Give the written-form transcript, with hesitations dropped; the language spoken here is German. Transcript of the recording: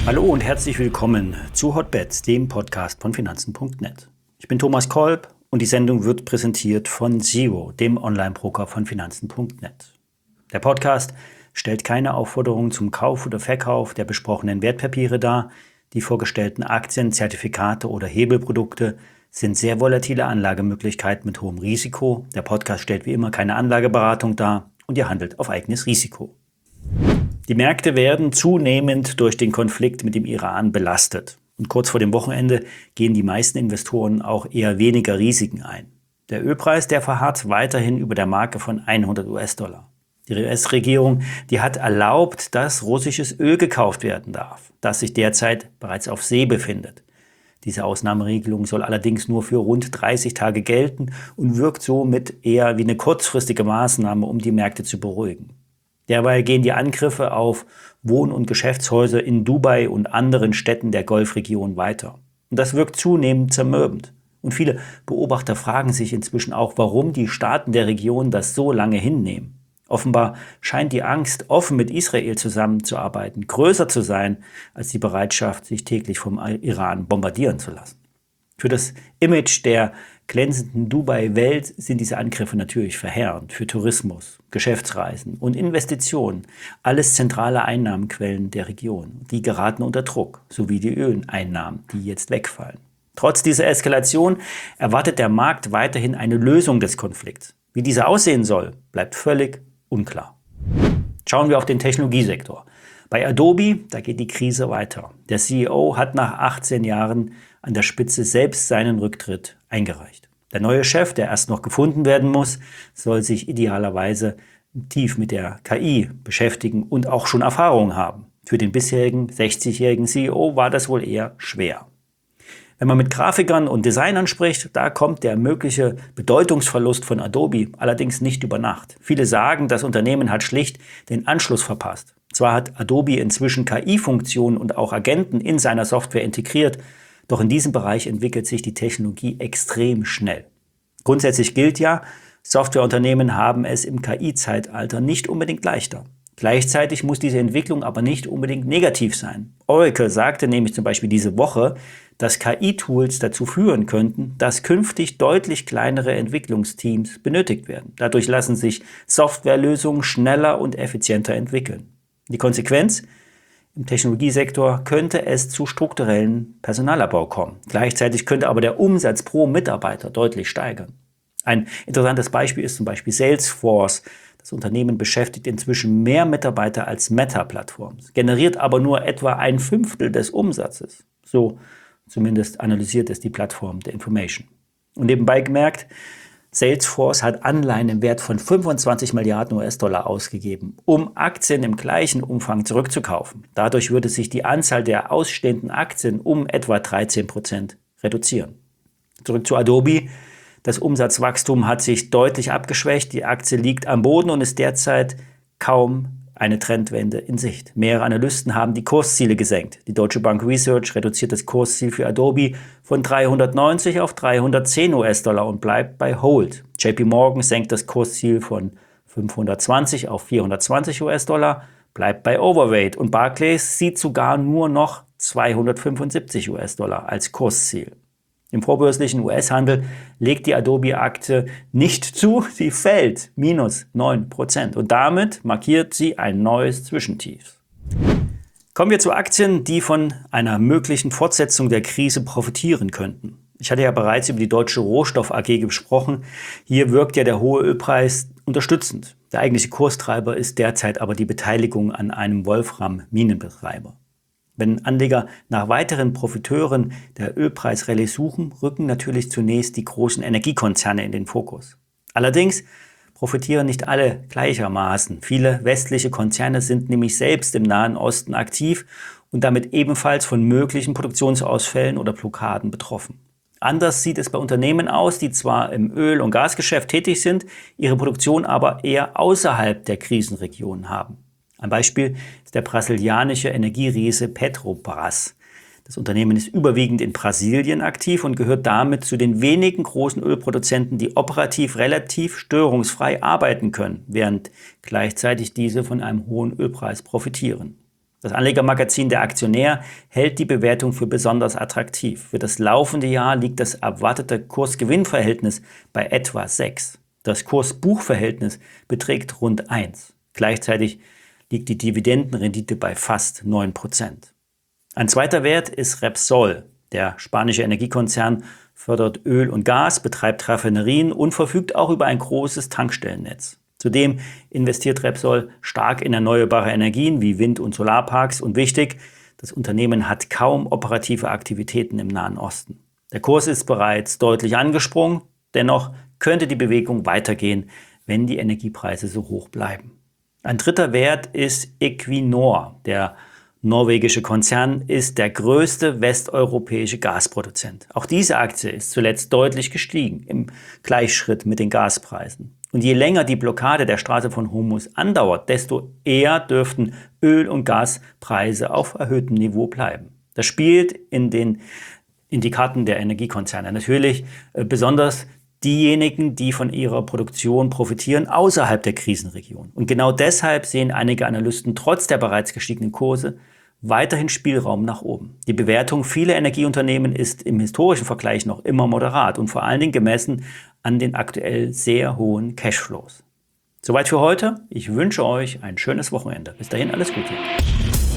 Hallo und herzlich willkommen zu Hotbets, dem Podcast von Finanzen.net. Ich bin Thomas Kolb und die Sendung wird präsentiert von Zero, dem Online-Broker von Finanzen.net. Der Podcast stellt keine Aufforderung zum Kauf oder Verkauf der besprochenen Wertpapiere dar. Die vorgestellten Aktien, Zertifikate oder Hebelprodukte sind sehr volatile Anlagemöglichkeiten mit hohem Risiko. Der Podcast stellt wie immer keine Anlageberatung dar und ihr handelt auf eigenes Risiko. Die Märkte werden zunehmend durch den Konflikt mit dem Iran belastet. Und kurz vor dem Wochenende gehen die meisten Investoren auch eher weniger Risiken ein. Der Ölpreis, der verharrt weiterhin über der Marke von 100 US-Dollar. Die US-Regierung, die hat erlaubt, dass russisches Öl gekauft werden darf, das sich derzeit bereits auf See befindet. Diese Ausnahmeregelung soll allerdings nur für rund 30 Tage gelten und wirkt somit eher wie eine kurzfristige Maßnahme, um die Märkte zu beruhigen. Derweil gehen die Angriffe auf Wohn- und Geschäftshäuser in Dubai und anderen Städten der Golfregion weiter. Und das wirkt zunehmend zermürbend. Und viele Beobachter fragen sich inzwischen auch, warum die Staaten der Region das so lange hinnehmen. Offenbar scheint die Angst, offen mit Israel zusammenzuarbeiten, größer zu sein als die Bereitschaft, sich täglich vom Iran bombardieren zu lassen. Für das Image der glänzenden Dubai-Welt sind diese Angriffe natürlich verheerend. Für Tourismus, Geschäftsreisen und Investitionen, alles zentrale Einnahmenquellen der Region. Die geraten unter Druck, sowie die Öleinnahmen, die jetzt wegfallen. Trotz dieser Eskalation erwartet der Markt weiterhin eine Lösung des Konflikts. Wie diese aussehen soll, bleibt völlig unklar. Schauen wir auf den Technologiesektor. Bei Adobe, da geht die Krise weiter. Der CEO hat nach 18 Jahren an der Spitze selbst seinen Rücktritt eingereicht. Der neue Chef, der erst noch gefunden werden muss, soll sich idealerweise tief mit der KI beschäftigen und auch schon Erfahrung haben. Für den bisherigen 60-jährigen CEO war das wohl eher schwer. Wenn man mit Grafikern und Designern spricht, da kommt der mögliche Bedeutungsverlust von Adobe allerdings nicht über Nacht. Viele sagen, das Unternehmen hat schlicht den Anschluss verpasst. Zwar hat Adobe inzwischen KI-Funktionen und auch Agenten in seiner Software integriert, doch in diesem Bereich entwickelt sich die Technologie extrem schnell. Grundsätzlich gilt ja, Softwareunternehmen haben es im KI-Zeitalter nicht unbedingt leichter. Gleichzeitig muss diese Entwicklung aber nicht unbedingt negativ sein. Oracle sagte nämlich zum Beispiel diese Woche, dass KI-Tools dazu führen könnten, dass künftig deutlich kleinere Entwicklungsteams benötigt werden. Dadurch lassen sich Softwarelösungen schneller und effizienter entwickeln. Die Konsequenz? Im Technologiesektor könnte es zu strukturellen Personalabbau kommen. Gleichzeitig könnte aber der Umsatz pro Mitarbeiter deutlich steigern. Ein interessantes Beispiel ist zum Beispiel Salesforce. Das Unternehmen beschäftigt inzwischen mehr Mitarbeiter als Meta-Plattform, generiert aber nur etwa 1/5 des Umsatzes. So zumindest analysiert es die Plattform The Information. Und nebenbei gemerkt, Salesforce hat Anleihen im Wert von 25 Milliarden US-Dollar ausgegeben, um Aktien im gleichen Umfang zurückzukaufen. Dadurch würde sich die Anzahl der ausstehenden Aktien um etwa 13% reduzieren. Zurück zu Adobe. Das Umsatzwachstum hat sich deutlich abgeschwächt. Die Aktie liegt am Boden und ist derzeit kaum eine Trendwende in Sicht. Mehrere Analysten haben die Kursziele gesenkt. Die Deutsche Bank Research reduziert das Kursziel für Adobe von 390 auf 310 US-Dollar und bleibt bei Hold. JP Morgan senkt das Kursziel von 520 auf 420 US-Dollar, bleibt bei Overweight. Und Barclays sieht sogar nur noch 275 US-Dollar als Kursziel. Im vorbörslichen US-Handel legt die Adobe-Aktie nicht zu, sie fällt minus 9%. Und damit markiert sie ein neues Zwischentief. Kommen wir zu Aktien, die von einer möglichen Fortsetzung der Krise profitieren könnten. Ich hatte ja bereits über die Deutsche Rohstoff AG gesprochen. Hier wirkt ja der hohe Ölpreis unterstützend. Der eigentliche Kurstreiber ist derzeit aber die Beteiligung an einem Wolfram-Minenbetreiber. Wenn Anleger nach weiteren Profiteuren der Ölpreisrallye suchen, rücken natürlich zunächst die großen Energiekonzerne in den Fokus. Allerdings profitieren nicht alle gleichermaßen. Viele westliche Konzerne sind nämlich selbst im Nahen Osten aktiv und damit ebenfalls von möglichen Produktionsausfällen oder Blockaden betroffen. Anders sieht es bei Unternehmen aus, die zwar im Öl- und Gasgeschäft tätig sind, ihre Produktion aber eher außerhalb der Krisenregionen haben. Ein Beispiel ist der brasilianische Energieriese Petrobras. Das Unternehmen ist überwiegend in Brasilien aktiv und gehört damit zu den wenigen großen Ölproduzenten, die operativ relativ störungsfrei arbeiten können, während gleichzeitig diese von einem hohen Ölpreis profitieren. Das Anlegermagazin Der Aktionär hält die Bewertung für besonders attraktiv. Für das laufende Jahr liegt das erwartete Kurs-Gewinn-Verhältnis bei etwa 6. Das Kurs-Buch-Verhältnis beträgt rund 1. Gleichzeitig liegt die Dividendenrendite bei fast 9%. Ein zweiter Wert ist Repsol. Der spanische Energiekonzern fördert Öl und Gas, betreibt Raffinerien und verfügt auch über ein großes Tankstellennetz. Zudem investiert Repsol stark in erneuerbare Energien wie Wind- und Solarparks und wichtig, das Unternehmen hat kaum operative Aktivitäten im Nahen Osten. Der Kurs ist bereits deutlich angesprungen, dennoch könnte die Bewegung weitergehen, wenn die Energiepreise so hoch bleiben. Ein dritter Wert ist Equinor. Der norwegische Konzern ist der größte westeuropäische Gasproduzent. Auch diese Aktie ist zuletzt deutlich gestiegen im Gleichschritt mit den Gaspreisen. Und je länger die Blockade der Straße von Hormuz andauert, desto eher dürften Öl- und Gaspreise auf erhöhtem Niveau bleiben. Das spielt in die Karten der Energiekonzerne. Natürlich besonders diejenigen, die von ihrer Produktion profitieren, außerhalb der Krisenregion. Und genau deshalb sehen einige Analysten trotz der bereits gestiegenen Kurse weiterhin Spielraum nach oben. Die Bewertung vieler Energieunternehmen ist im historischen Vergleich noch immer moderat und vor allen Dingen gemessen an den aktuell sehr hohen Cashflows. Soweit für heute. Ich wünsche euch ein schönes Wochenende. Bis dahin alles Gute.